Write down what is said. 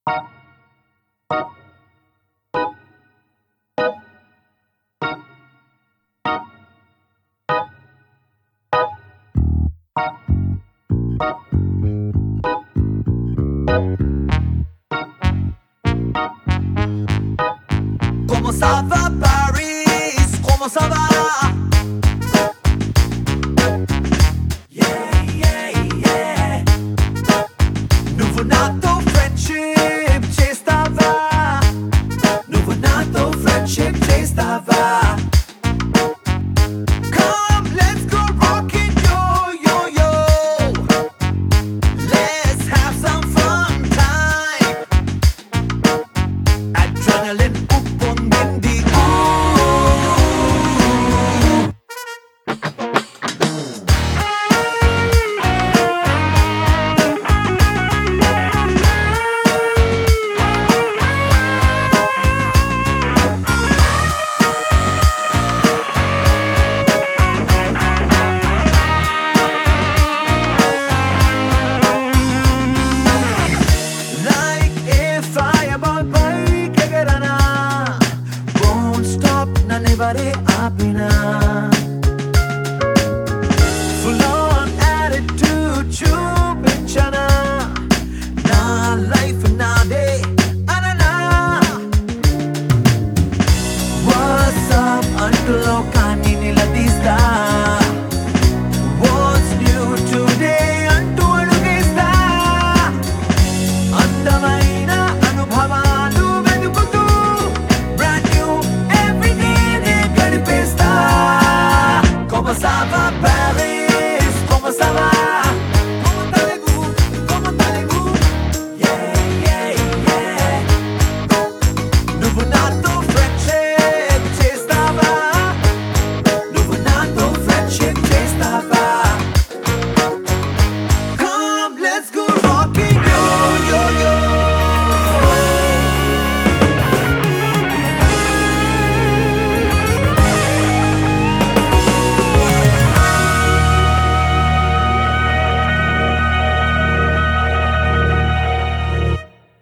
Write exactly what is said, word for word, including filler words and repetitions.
Comment ça va Paris? Comment ça va? Yeah, yeah, yeah. Nuovo nato friendship ci stava. Nuovo nato friendship ci stava. Come, let's go rockin' yo, yo, yo. Let's have some fun time. Adrenaline uppånvindig. Like if I about bike, won't stop, na never apina.